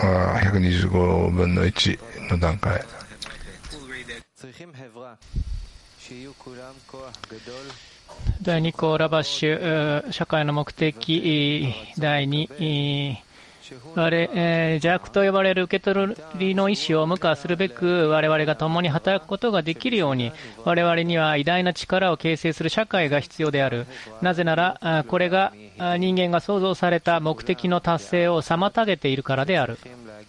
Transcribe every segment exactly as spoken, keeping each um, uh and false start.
ひゃくにじゅうごぶんのいちの段階。 だいに項ラバッシュ社会の目的だいに、我々邪悪と呼ばれる受け取りの意思を無化するべく我々が共に働くことができるように我々には偉大な力を形成する社会が必要である。なぜならこれが人間が創造された目的の達成を妨げているからである。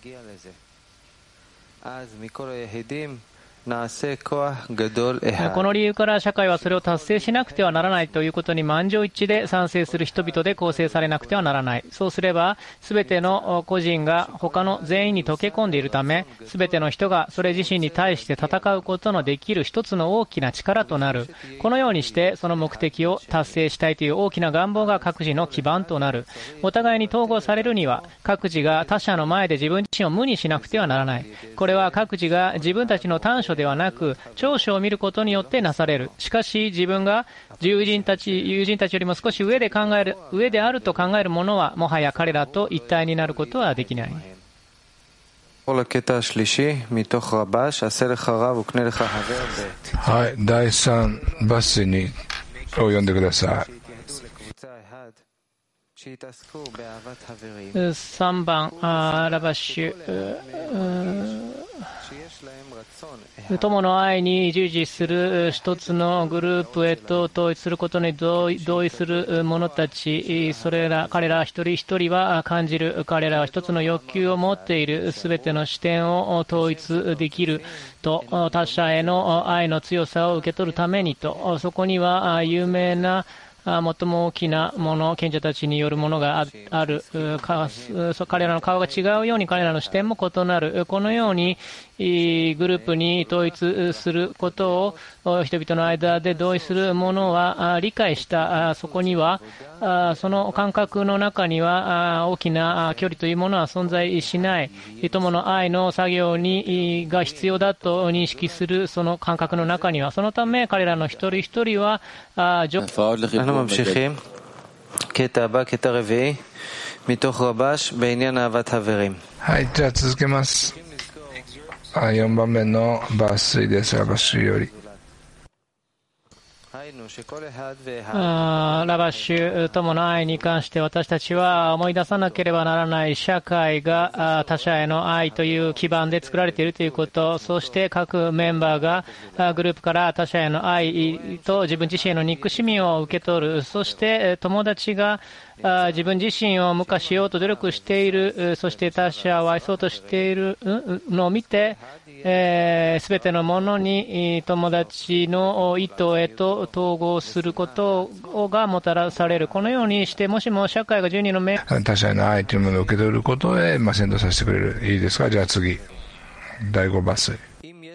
この理由から社会はそれを達成しなくてはならないということに満場一致で賛成する人々で構成されなくてはならない。そうすれば全ての個人が他の全員に溶け込んでいるため、全ての人がそれ自身に対して戦うことのできる一つの大きな力となる。このようにしてその目的を達成したいという大きな願望が各自の基盤となる。お互いに統合されるには各自が他者の前で自分自身を無にしなくてはならない。これは各自が自分たちの短所ではなく長所を見ることによってなされる。しかし自分が友人たち友人たちよりも少し上で考える上であると考えるものはもはや彼らと一体になることはできない。 はい、だいさんバスにを読んでください。 さんばんラバッシュ、友の愛に従事する一つのグループへと統一することに同意する者たち、それら彼ら一人一人は感じる。彼らは一つの欲求を持っている。すべての視点を統一できると、他者への愛の強さを受け取るためにと。そこには有名な最も大きなもの、賢者たちによるものがある。彼らの顔が違うように彼らの視点も異なる。このようにグループに統一することを人々の間で同意するものは理解した。そこにはその感覚の中には大きな距離というものは存在しない。友の愛の作業にが必要だと認識するその感覚の中には、そのため彼らの一人一人は ממשיכים. קטע הבא, קטע רביעי, מתוך רבש בעניין אהבת חברים. はい、じゃあ続けます。よんばんめの抜粋です。ラバッシュより。 ラバッシュ友の愛に関して私たちは思い出さなければならない社会が他者への愛という基盤で作られているということ、そして各メンバーがグループから他者への愛と自分自身への憎しみを受け取る。そして友達が自分自身を無化しようと努力している、そして他者を愛そうとしているのを見て、えー、全てのものに友達の意図へと統合することがもたらされる。このようにしてもしも社会がじゅうにの目他者への愛というものを受け取ることへ、まあ、先導させてくれる。いいですか。じゃあ次だいご抜粋。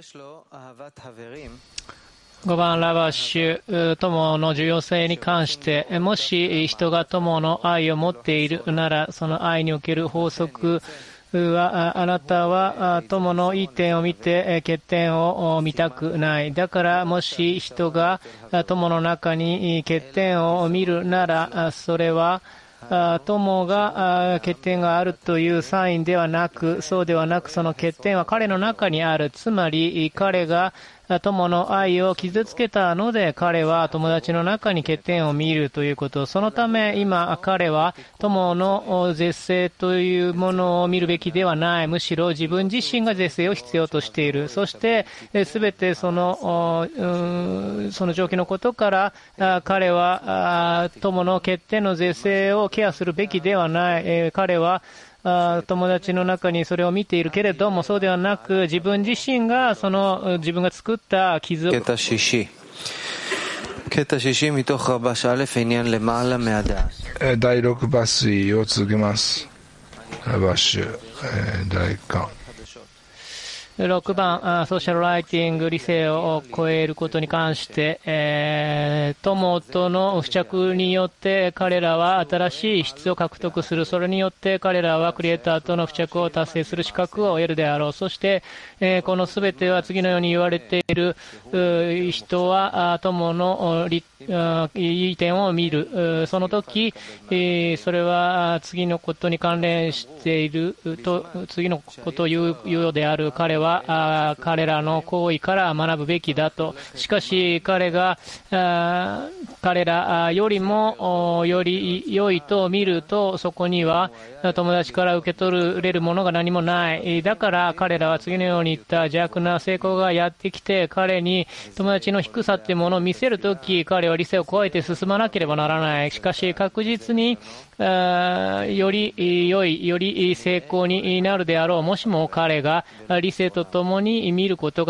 ごばんラバッシュ友の重要性に関して、もし人が友の愛を持っているなら、その愛における法則は、あなたは友のいい点を見て欠点を見たくない。だからもし人が友の中に欠点を見るなら、それは友が欠点があるというサインではなく、そうではなく、その欠点は彼の中にある。つまり彼が友の愛を傷つけたので、彼は友達の中に欠点を見るということ。そのため今彼は友の絶世というものを見るべきではない。むしろ自分自身が絶世を必要としている。そしてすべてそのその状況のことから彼は友の欠点の絶世をケアするべきではない。彼は友達の中にそれを見ているけれども、そうではなく自分自身がその自分が作った傷を קטע שישי קטע שישי מתוך רבש א' עניין למעלה מהדעת. だいろく抜粋を続けます。ラバッシュだいいっかん。 ろくばん、ソーシャルライティング、理性を超えることに関して、えー、友との付着によって彼らは新しい質を獲得する。それによって彼らはクリエイターとの付着を達成する資格を得るであろう。そして、えー、このすべては次のように言われている。人は友のいい点を見る。その時、それは次のことに関連していると、次のことを言うようである。彼は彼らの行為から学ぶべきだと。しかし彼が彼らよりもより良いと見ると、そこには友達から受け取れるものが何もない。だから彼らは次のように言った。邪悪な成功がやってきて彼に友達の低さっていうものを見せるとき、彼は理性を超えて進まなければならない。しかし確実により良い、より成功になるであろう。もしも彼が理性とともに見ることが